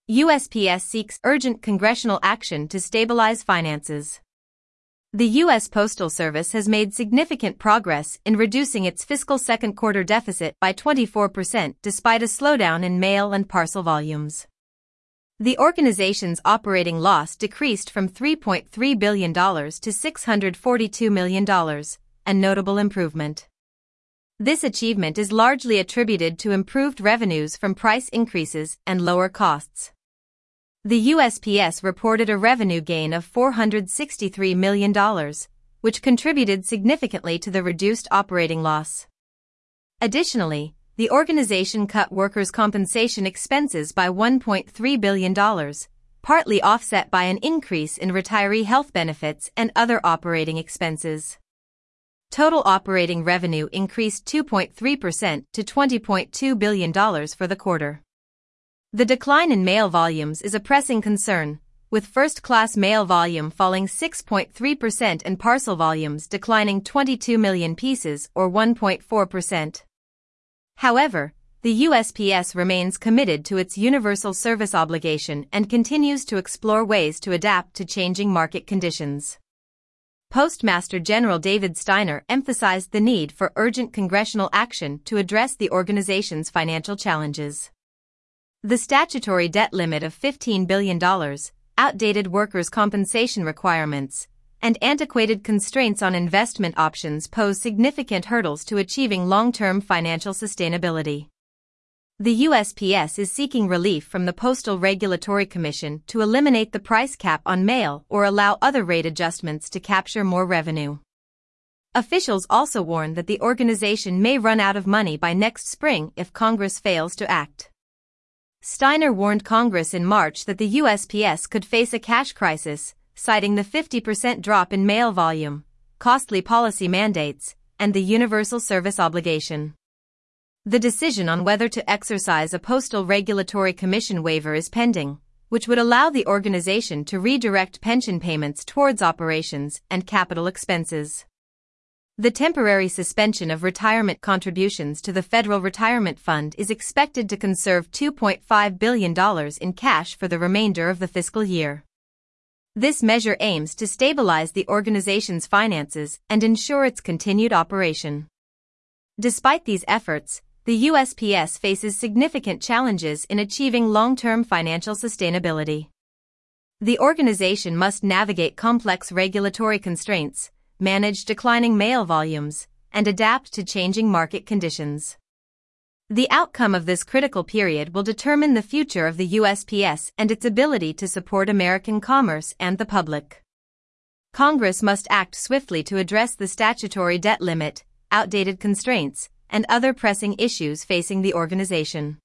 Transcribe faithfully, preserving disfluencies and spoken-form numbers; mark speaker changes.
Speaker 1: U S P S seeks urgent congressional action to stabilize finances. The U S Postal Service has made significant progress in reducing its fiscal second quarter deficit by twenty-four percent despite a slowdown in mail and parcel volumes. The organization's operating loss decreased from three point three billion dollars to six hundred forty-two million dollars, a notable improvement. This achievement is largely attributed to improved revenues from price increases and lower costs. The U S P S reported a revenue gain of four hundred sixty-three million dollars, which contributed significantly to the reduced operating loss. Additionally, the organization cut workers' compensation expenses by one point three billion dollars, partly offset by an increase in retiree health benefits and other operating expenses. Total operating revenue increased two point three percent to twenty point two billion dollars for the quarter. The decline in mail volumes is a pressing concern, with first-class mail volume falling six point three percent and parcel volumes declining twenty-two million pieces or one point four percent. However, the U S P S remains committed to its universal service obligation and continues to explore ways to adapt to changing market conditions. Postmaster General David Steiner emphasized the need for urgent congressional action to address the organization's financial challenges. The statutory debt limit of fifteen billion dollars, outdated workers' compensation requirements, and antiquated constraints on investment options pose significant hurdles to achieving long-term financial sustainability. The U S P S is seeking relief from the Postal Regulatory Commission to eliminate the price cap on mail or allow other rate adjustments to capture more revenue. Officials also warn that the organization may run out of money by next spring if Congress fails to act. Steiner warned Congress in March that the U S P S could face a cash crisis, citing the fifty percent drop in mail volume, costly policy mandates, and the universal service obligation. The decision on whether to exercise a Postal Regulatory Commission waiver is pending, which would allow the organization to redirect pension payments towards operations and capital expenses. The temporary suspension of retirement contributions to the Federal Retirement Fund is expected to conserve two point five billion dollars in cash for the remainder of the fiscal year. This measure aims to stabilize the organization's finances and ensure its continued operation. Despite these efforts, the U S P S faces significant challenges in achieving long-term financial sustainability. The organization must navigate complex regulatory constraints, manage declining mail volumes, and adapt to changing market conditions. The outcome of this critical period will determine the future of the U S P S and its ability to support American commerce and the public. Congress must act swiftly to address the statutory debt limit, outdated constraints, and other pressing issues facing the organization.